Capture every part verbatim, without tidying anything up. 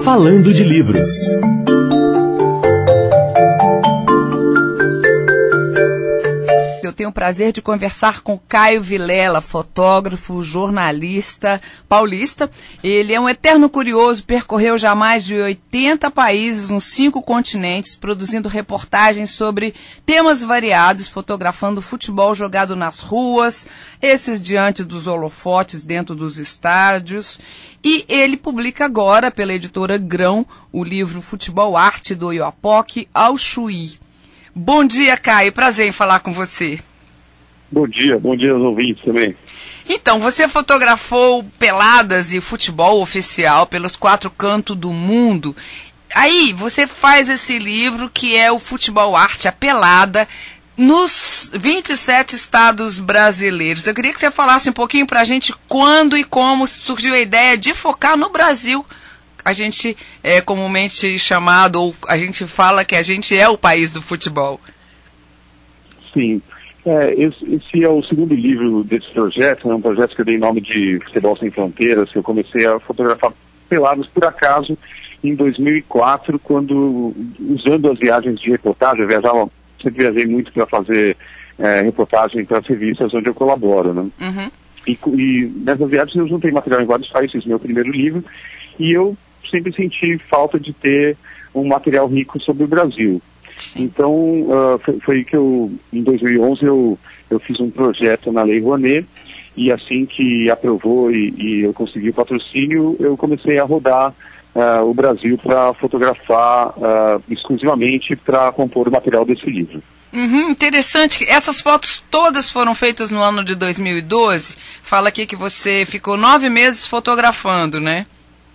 Falando de Livros. Eu tenho o prazer de conversar com Caio Vilela, fotógrafo, jornalista paulista. Ele é um eterno curioso, percorreu já mais de oitenta países nos cinco continentes, produzindo reportagens sobre temas variados, fotografando futebol jogado nas ruas, esses diante dos holofotes dentro dos estádios. E ele publica agora, pela editora Grão, o livro Futebol Arte do Oiapoque ao Chuí. Bom dia, Caio. Prazer em falar com você. Bom dia, bom dia aos ouvintes também. Então, você fotografou peladas e futebol oficial pelos quatro cantos do mundo. Aí, você faz esse livro que é o Futebol Arte, a pelada, nos vinte e sete estados brasileiros. Eu queria que você falasse um pouquinho pra gente quando e como surgiu a ideia de focar no Brasil. A gente é comumente chamado, ou a gente fala que a gente é o país do futebol. Sim, é, esse, esse é o segundo livro desse projeto, é um projeto que eu dei nome de Futebol Sem Fronteiras, que eu comecei a fotografar pelados por acaso em dois mil e quatro, quando, usando as viagens de reportagem, eu viajava, sempre viajei muito para fazer é, reportagem para as revistas onde eu colaboro, né? Uhum. E, e nessas viagens eu juntei material em vários países, meu primeiro livro, e eu sempre senti falta de ter um material rico sobre o Brasil. Sim. Então, uh, foi, foi que eu, em dois mil e onze, eu, eu fiz um projeto na Lei Rouanet, e assim que aprovou e, e eu consegui o patrocínio, eu comecei a rodar uh, o Brasil para fotografar uh, exclusivamente para compor o material desse livro. Uhum, interessante. Essas fotos todas foram feitas no ano de dois mil e doze. Fala aqui que você ficou nove meses fotografando, né?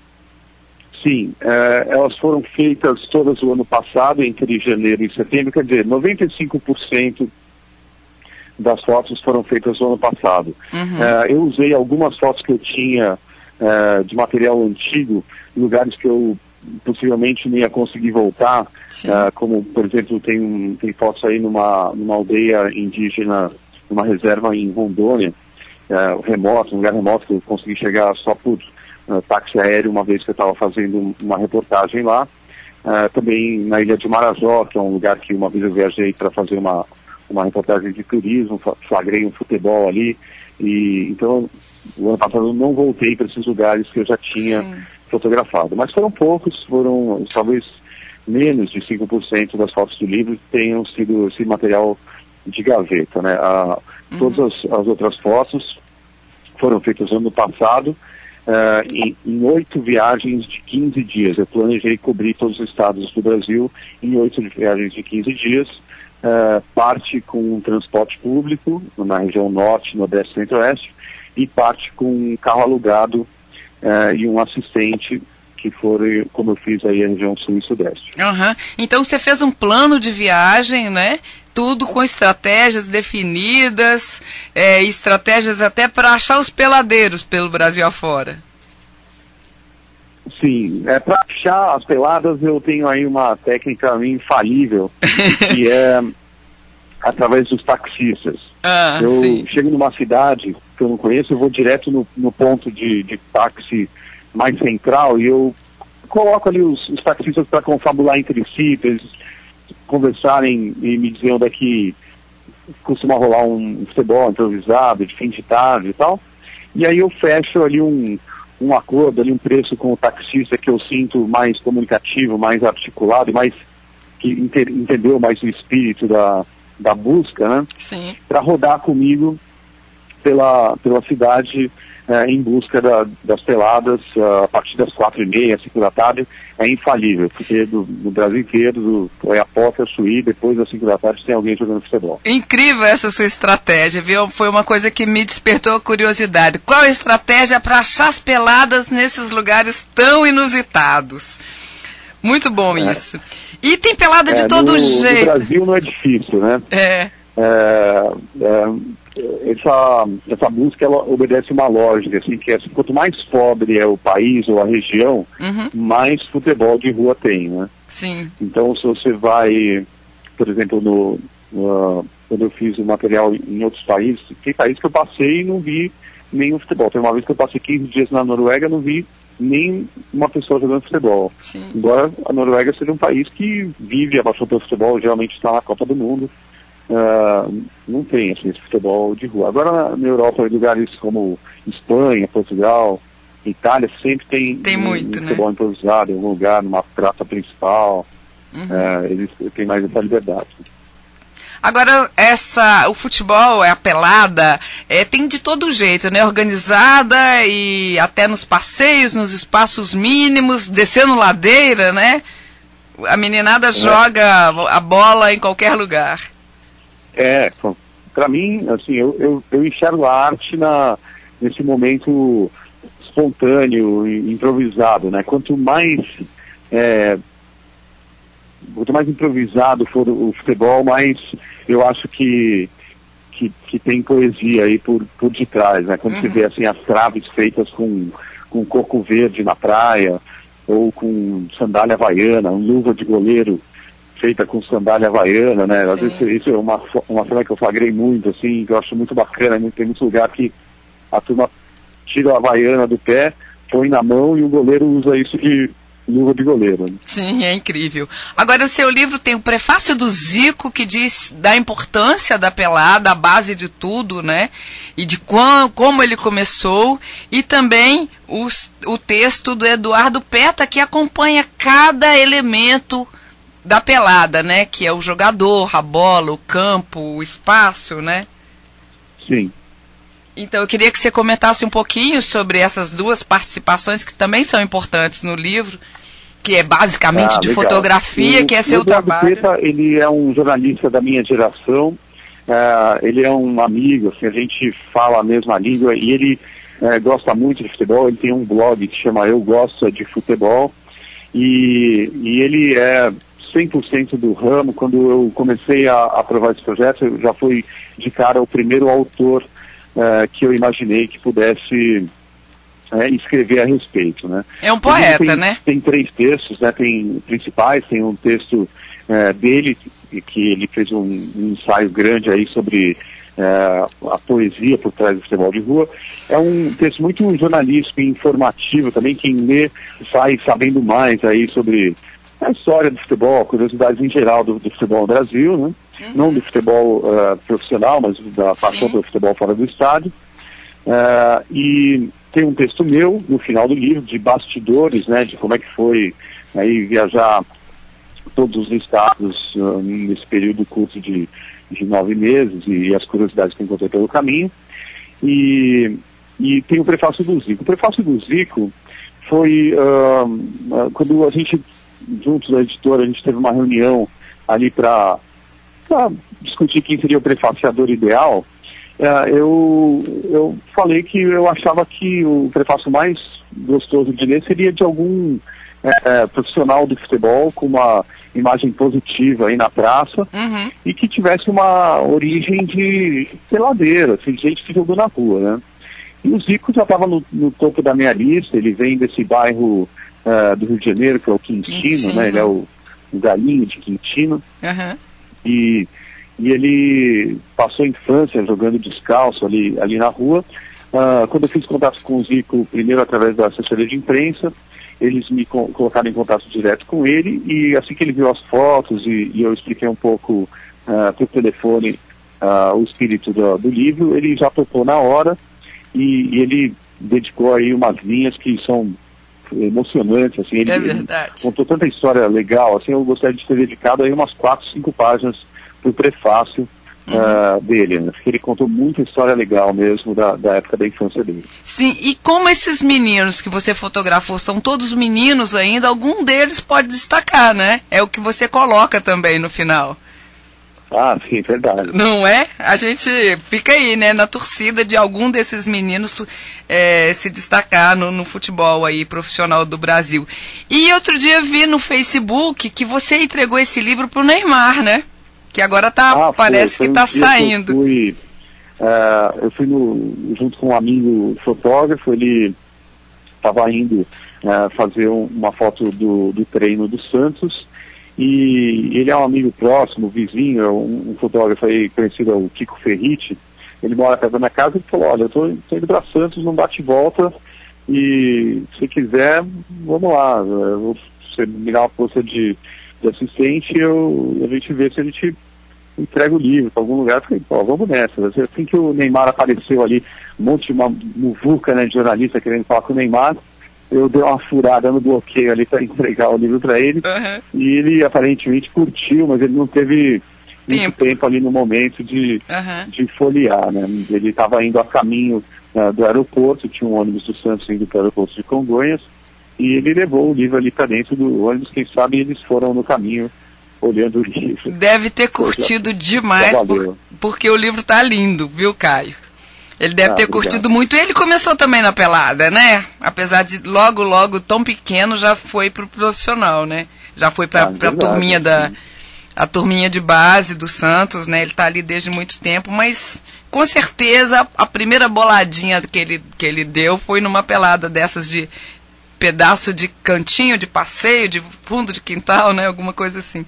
Sim, eh, elas foram feitas todas o ano passado, entre janeiro e setembro, quer dizer, noventa e cinco por cento das fotos foram feitas no ano passado. Uhum. Eh, eu usei algumas fotos que eu tinha eh, de material antigo, em lugares que eu possivelmente não ia conseguir voltar, eh, como, por exemplo, tem, um, tem fotos aí numa, numa aldeia indígena, numa reserva em Rondônia, eh, remoto, um lugar remoto que eu consegui chegar só por Uh, táxi aéreo, uma vez que eu estava fazendo uma reportagem lá. Uh, também na ilha de Marajó, que é um lugar que uma vez eu viajei para fazer uma, uma reportagem de turismo, flagrei um futebol ali. E então, o ano passado eu não voltei para esses lugares que eu já tinha Sim. fotografado. Mas foram poucos, foram talvez menos de cinco por cento das fotos do livro tenham sido esse material de gaveta, né? Uh, uhum. Todas as, as outras fotos foram feitas no ano passado, Uh, em, em oito viagens de quinze dias. Eu planejei cobrir todos os estados do Brasil em oito viagens de quinze dias, uh, parte com transporte público na região norte, nordeste e centro-oeste, e parte com um carro alugado uh, e um assistente, que foram, como eu fiz aí, a região sul e sudeste. Uhum. Então você fez um plano de viagem, né? Tudo com estratégias definidas, é, estratégias até para achar os peladeiros pelo Brasil afora. Sim, é, para achar as peladas eu tenho aí uma técnica infalível, que é através dos taxistas. Ah, eu sim. chego numa cidade que eu não conheço, eu vou direto no, no ponto de, de táxi mais central e eu coloco ali os, os taxistas para confabular entre si, para eles conversarem e me dizer onde é que costuma rolar um futebol improvisado de fim de tarde e tal. E aí eu fecho ali um, um acordo, ali um preço com o taxista que eu sinto mais comunicativo, mais articulado, mais que enter, entendeu mais o espírito da, da busca, né? Sim. Para rodar comigo pela, pela cidade é, em busca da, das peladas uh, a partir das quatro e meia, cinco da tarde, é infalível, porque do, no Brasil inteiro, do Oiapoque ao Chuí, depois das cinco da tarde tem alguém jogando futebol. Incrível essa sua estratégia, viu? Foi uma coisa que me despertou a curiosidade. Qual a estratégia para achar as peladas nesses lugares tão inusitados? Muito bom é. isso. E tem pelada de é, todo no, jeito. No Brasil não é difícil, né? É. é, é essa, essa busca ela obedece uma lógica, assim, que é, quanto mais pobre é o país ou a região, uhum. mais futebol de rua tem, né? Sim. Então, se você vai, por exemplo, no, no, quando eu fiz o material em outros países, tem países que eu passei e não vi nenhum futebol. Tem uma vez que eu passei quinze dias na Noruega e não vi nem uma pessoa jogando futebol. Sim. Embora a Noruega seja um país que vive a paixão pelo futebol, geralmente está na Copa do Mundo, uh, não tem assim, esse futebol de rua. Agora na Europa, em lugares como Espanha, Portugal, Itália, sempre tem, tem um, muito, um futebol né? improvisado em algum lugar, numa praça principal. Uhum. Uh, eles têm mais essa liberdade. Agora, essa, o futebol, a pelada, é, tem de todo jeito, né? Organizada e até nos passeios, nos espaços mínimos, descendo ladeira, né? A meninada é. joga a bola em qualquer lugar. É, para mim, assim, eu, eu, eu enxergo a arte na, nesse momento espontâneo e improvisado, né? Quanto mais... É, Quanto mais improvisado for o futebol, mais eu acho que, que, que tem poesia aí por, por detrás, né? Quando uhum. você vê assim, as traves feitas com, com coco verde na praia, ou com sandália havaiana, um luva de goleiro feita com sandália havaiana, né? Sim. Às vezes isso é uma, uma cena que eu flagrei muito, assim, que eu acho muito bacana. Tem muito lugar que a turma tira a havaiana do pé, põe na mão e o goleiro usa isso de luva de goleiro. Sim, é incrível. Agora, o seu livro tem o prefácio do Zico, que diz da importância da pelada, a base de tudo, né? E de quão, como ele começou. E também os, o texto do Eduardo Peta, que acompanha cada elemento da pelada, né? Que é o jogador, a bola, o campo, o espaço, né? Sim. Então, eu queria que você comentasse um pouquinho sobre essas duas participações que também são importantes no livro, que é basicamente ah, de legal. fotografia, o, que é seu trabalho. Peta, ele é um jornalista da minha geração, uh, ele é um amigo, assim, a gente fala a mesma língua e ele uh, gosta muito de futebol, ele tem um blog que chama Eu Gosto de Futebol e, e ele é cem por cento do ramo. Quando eu comecei a aprovar esse projeto, eu já fui de cara o primeiro autor Uh, que eu imaginei que pudesse uh, escrever a respeito, né? É um poeta, tem, né? Tem três textos, né? Tem principais, tem um texto uh, dele, que ele fez um, um ensaio grande aí sobre uh, a poesia por trás do futebol de rua. É um texto muito jornalístico e informativo também, quem lê sai sabendo mais aí sobre a história do futebol, curiosidades em geral do, do futebol no Brasil, né? Uhum. Não do futebol uh, profissional, mas da paixão pelo futebol fora do estádio. Uh, e tem um texto meu, no final do livro, de bastidores, né, de como é que foi aí viajar todos os estados uh, nesse período curto de, de nove meses e, e as curiosidades que encontrei pelo caminho. E, e tem o prefácio do Zico. O prefácio do Zico foi uh, uh, quando a gente, juntos da editora, a gente teve uma reunião ali para para discutir quem seria o prefaciador ideal. Uh, eu, eu falei que eu achava que o prefácio mais gostoso de ler seria de algum uh, profissional do futebol com uma imagem positiva aí na praça, uhum. e que tivesse uma origem de peladeira, assim, de gente que jogou na rua, né? E o Zico já estava no, no topo da minha lista. Ele vem desse bairro uh, do Rio de Janeiro, que é o Quintino, Quintino. né? Ele é o, o galinho de Quintino. Uhum. E, e ele passou a infância jogando descalço ali, ali na rua. Uh, quando eu fiz contato com o Zico, primeiro através da assessoria de imprensa, eles me co- colocaram em contato direto com ele, e assim que ele viu as fotos e, e eu expliquei um pouco uh, por telefone uh, o espírito do, do livro, ele já topou na hora, e, e ele dedicou aí umas linhas que são emocionantes, assim. Ele, é verdade. Ele contou tanta história legal, assim, eu gostaria de ter dedicado aí umas quatro, cinco páginas para o prefácio uhum. uh, dele, né? Porque ele contou muita história legal mesmo da, da época da infância dele. Sim, e como esses meninos que você fotografou são todos meninos ainda, algum deles pode destacar, né? É o que você coloca também no final. Ah, sim, verdade. Não é? A gente fica aí, né, na torcida de algum desses meninos é, se destacar no, no futebol aí profissional do Brasil. E outro dia vi no Facebook que você entregou esse livro pro Neymar, né? Que agora tá, ah, parece foi, foi que tá um saindo. Eu fui, uh, eu fui no, junto com um amigo fotógrafo, ele estava indo uh, fazer um, uma foto do, do treino do Santos. E ele é um amigo próximo, vizinho, um, um fotógrafo aí conhecido, o Kiko Ferriti. Ele mora perto da minha casa e falou: olha, eu tô, tô indo para Santos num bate-volta, e se quiser, vamos lá, você me dá uma força de, de assistente, eu, a gente vê se a gente entrega o livro para algum lugar. Eu falei, pô, vamos nessa. Assim que o Neymar apareceu ali, um monte de uma muvuca, né, de jornalista querendo falar com o Neymar, eu dei uma furada no bloqueio ali para entregar o livro para ele, uhum. E ele aparentemente curtiu, mas ele não teve tempo. muito tempo ali no momento de, uhum. de folhear, né? Ele estava indo a caminho uh, do aeroporto, tinha um ônibus do Santos indo para o aeroporto de Congonhas, e ele levou o livro ali para dentro do ônibus. Quem sabe eles foram no caminho olhando o livro. Deve ter curtido já, demais, já por, porque o livro tá lindo, viu, Caio? Ele deve ah, ter obrigado. curtido muito. Ele começou também na pelada, né? Apesar de logo, logo, tão pequeno, já foi pro profissional, né? Já foi pra, ah, pra verdade, turminha da... a turminha de base do Santos, né? Ele tá ali desde muito tempo, mas com certeza a primeira boladinha que ele, que ele deu foi numa pelada dessas de pedaço de cantinho, de passeio, de fundo de quintal, né? Alguma coisa assim.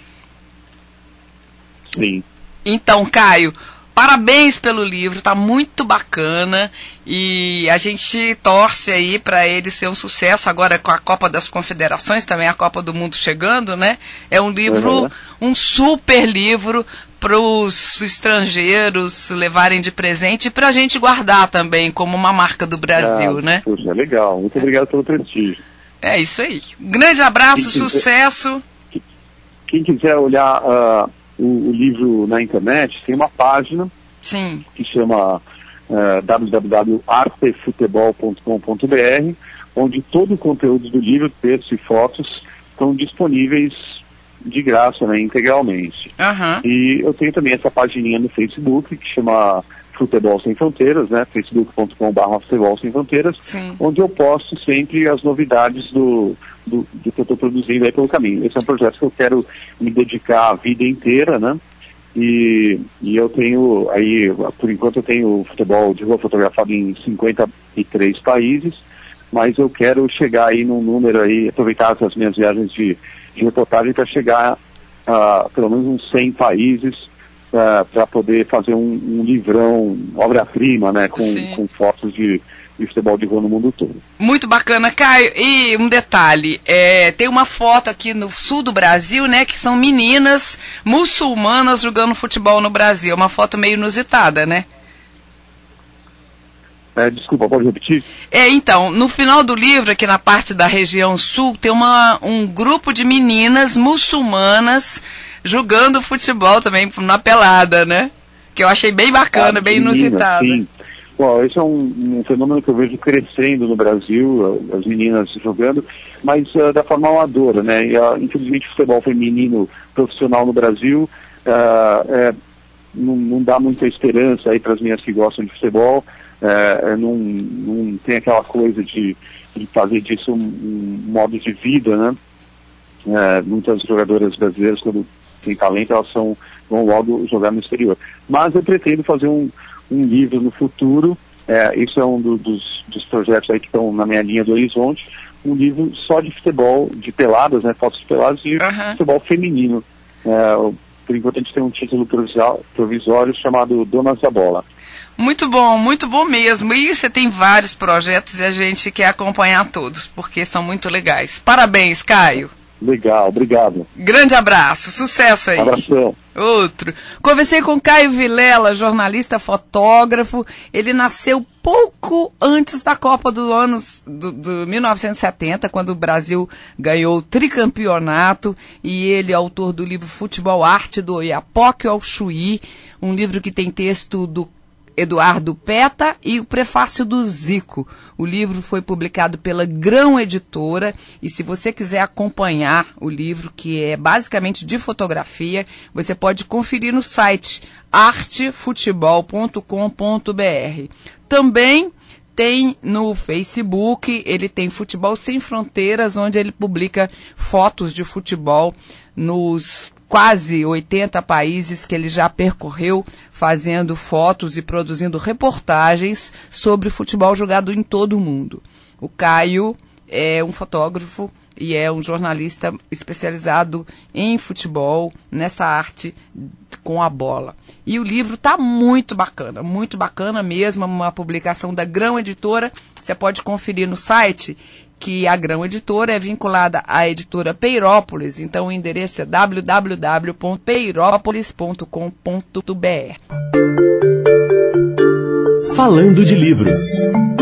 Sim. Então, Caio, parabéns pelo livro, tá muito bacana e a gente torce aí para ele ser um sucesso agora com a Copa das Confederações, também a Copa do Mundo chegando, né? É um livro, uhum. um super livro para os estrangeiros levarem de presente e para a gente guardar também como uma marca do Brasil, ah, né? Poxa, legal. Muito obrigado pelo prestígio. É isso aí. Um grande abraço, quem sucesso. Quiser, quem quiser olhar uh, o, o livro na internet, tem uma página Sim. que chama uh, w w w ponto arte futebol ponto com ponto b r, onde todo o conteúdo do livro, texto e fotos, estão disponíveis de graça, né, integralmente. Uhum. E eu tenho também essa pagininha no Facebook que chama Futebol Sem Fronteiras, né, facebook ponto com barra futebol sem fronteiras, Sim. onde eu posto sempre as novidades do, do, do que eu estou produzindo aí pelo caminho. Esse é um projeto que eu quero me dedicar a vida inteira, né, e, e eu tenho aí, por enquanto eu tenho futebol de rua fotografado em cinquenta e três países, mas eu quero chegar aí num número aí, aproveitar essas minhas viagens de de reportagem para chegar a uh, pelo menos uns cem países uh, para poder fazer um, um livrão, obra-prima, né, com, com fotos de, de futebol de rua no mundo todo. Muito bacana, Caio. E um detalhe, é, tem uma foto aqui no sul do Brasil, né, que são meninas muçulmanas jogando futebol no Brasil. É uma foto meio inusitada, né? É, desculpa, pode repetir? É, então, no final do livro, aqui na parte da região sul, tem uma, um grupo de meninas muçulmanas jogando futebol também na pelada, né? Que eu achei bem bacana, ah, bem menina, inusitado. Sim. Bom, esse é um, um fenômeno que eu vejo crescendo no Brasil, as meninas jogando, mas uh, da forma amadora, né? E, uh, infelizmente o futebol feminino profissional no Brasil uh, é, não, não dá muita esperança aí para as meninas que gostam de futebol. É, não, não tem aquela coisa de, de fazer disso um, um modo de vida, né? É, muitas jogadoras brasileiras, quando têm talento, elas são, vão logo jogar no exterior. Mas eu pretendo fazer um, um livro no futuro, é, isso é um do, dos, dos projetos aí que estão na minha linha do horizonte, um livro só de futebol, de peladas, né? Fotos de peladas e uhum. futebol feminino. É, por enquanto a gente tem um título provisório, provisório chamado Donas da Bola. Muito bom, muito bom mesmo. E você tem vários projetos e a gente quer acompanhar todos, porque são muito legais. Parabéns, Caio. Legal, obrigado. Grande abraço, sucesso aí. Abração. Outro. Conversei com Caio Vilela, jornalista, fotógrafo. Ele nasceu pouco antes da Copa do ano do, do mil novecentos e setenta, quando o Brasil ganhou o tricampeonato. E ele é autor do livro Futebol Arte, do Oiapoque ao Chuí, um livro que tem texto do Eduardo Peta e o prefácio do Zico. O livro foi publicado pela Grão Editora e se você quiser acompanhar o livro, que é basicamente de fotografia, você pode conferir no site arte futebol ponto com ponto b r. Também tem no Facebook, ele tem Futebol Sem Fronteiras, onde ele publica fotos de futebol nos quase oitenta países que ele já percorreu, fazendo fotos e produzindo reportagens sobre futebol jogado em todo o mundo. O Caio é um fotógrafo e é um jornalista especializado em futebol, nessa arte com a bola. E o livro está muito bacana, muito bacana mesmo, uma publicação da Grão Editora. Você pode conferir no site, que a Grão Editora é vinculada à editora Peirópolis, então o endereço é w w w ponto peirópolis ponto com ponto b r. Falando de livros.